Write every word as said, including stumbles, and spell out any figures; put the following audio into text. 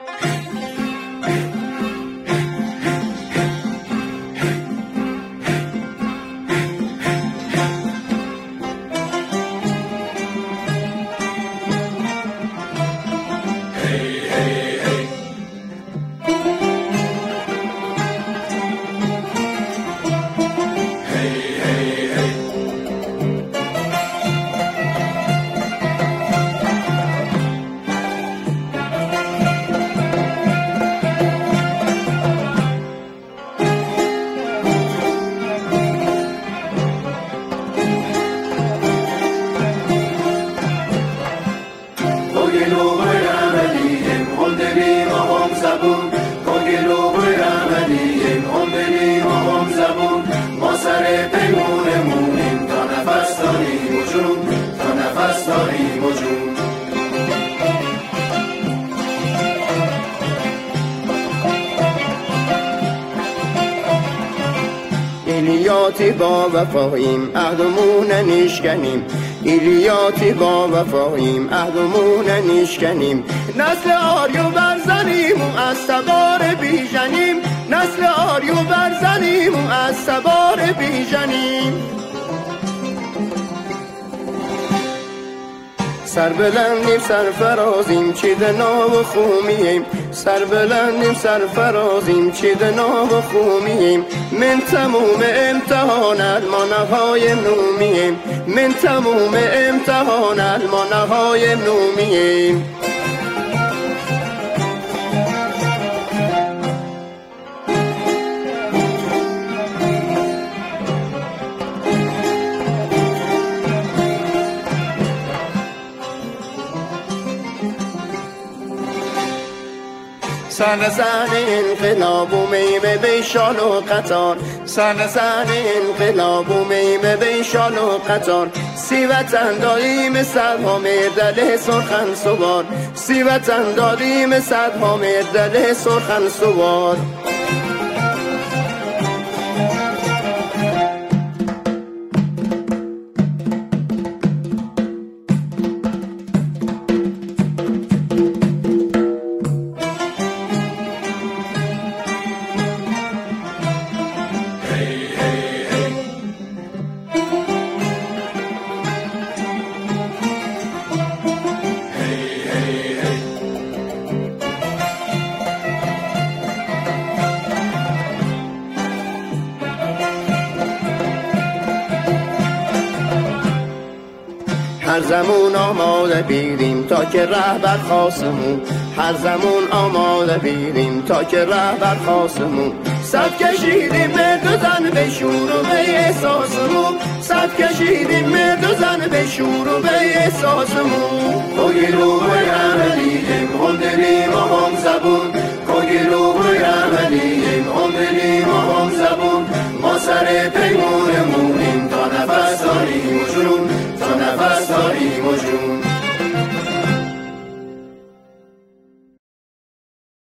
ایلیاتی با وفاییم عهدمون نشکنیم، ایلیاتی با وفاییم عهدمون نشکنیم. نسل آریو برزنیم و از سوار بیژنیم، نسل آریو برزنیم و از سوار بیژنیم. سر بلندیم سر فرازیم چیدنا و خومیم، سر بلندیم سر فرازیم چیدنا و خومیم. من تموم امتحان المانه های نومیم، من تموم امتحان المانه های نومیم. سر زن انقلاب و میمه بیشال و قطار، سر زن انقلاب و میمه بیشال و قطار. سی وطن داریم صدها مردل سرخن سوار، سی وطن داریم صدها مردل سرخن سوار. هر زمون آماده بیریم تا که رهبر خواستمون، هر زمون آماده بیریم تا که رهبر خواستمون. صد کشیدیم مرد و زن به شور و به احساسمون، صد کشیدیم مرد و زن به شور و به احساسمون. کگیلو برمدیم خوندنیم آقام زبون، کگیلو برمدیم خوندنیم آقام زبون. ما سر پیمون